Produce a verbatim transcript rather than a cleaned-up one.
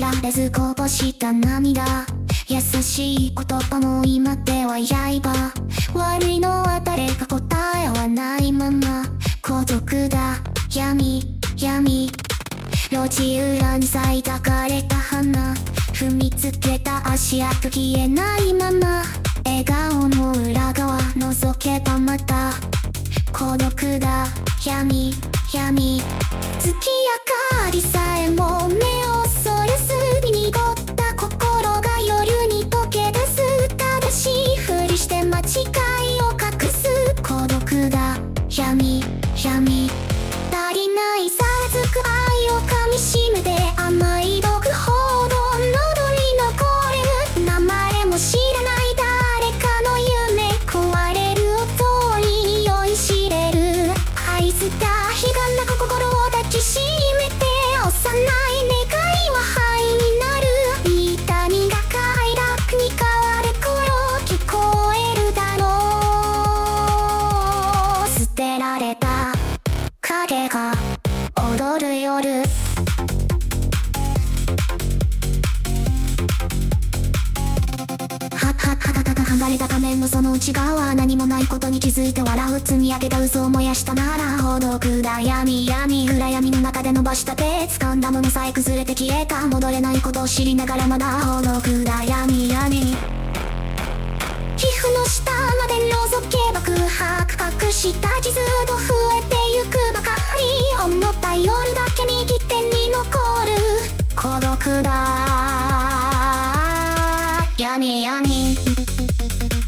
られずこぼした涙、優しい言葉も今では刃。悪いのは誰か答えはないまま、孤独だ闇闇。路地裏に咲いた枯れた花、踏みつけた足跡消えないまま、笑顔の裏側覗けばまた孤独だ闇闇。月明かりさえも目をそらすに濁った心が夜に溶け出す。正しいふりして間違いを隠す。孤独だ闇闇。足りないさらつく愛を噛みしめて、甘い毒ほど喉に残る。名前も知らない誰かの夢、壊れる音に酔いしれる。愛すた悲願なく心を抱きしめて、幼い願いは灰になる。痛みが快楽に変わる頃聞こえるだろう。捨てられた影が踊る夜、離れた仮面のその内側は何もないことに気づいて笑う。積み上げた嘘を燃やしたなら孤独だ闇闇。暗闇の中で伸ばした手、掴んだものさえ崩れて消えた。戻れないことを知りながらまだ孤独だ闇闇。皮膚の下まで覗けば空白、隠した傷と増えてゆくばかり。思った夜だけ右手に残る孤独だ闇闇。